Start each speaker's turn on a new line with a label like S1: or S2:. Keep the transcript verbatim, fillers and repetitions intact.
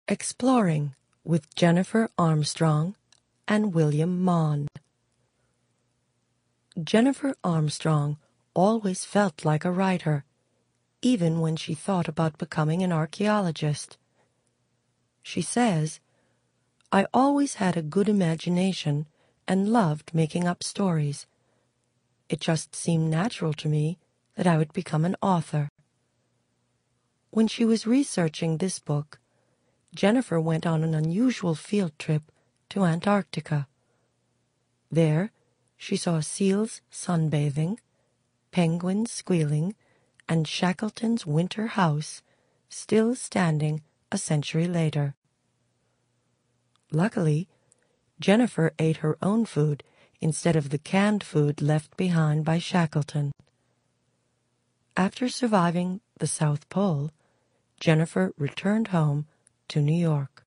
S1: Exploring with Jennifer Armstrong and William Maughan. Jennifer Armstrong always felt like a writer, even when she thought about becoming an archaeologist. She says, "I always had a good imagination and loved making up stories. It just seemed natural to me that I would become an author." When she was researching this book, Jennifer went on an unusual field trip to Antarctica. There, she saw seals sunbathing, penguins squealing, and Shackleton's winter house still standing a century later. Luckily, Jennifer ate her own food instead of the canned food left behind by Shackleton. After surviving the South Pole, Jennifer returned home to New York.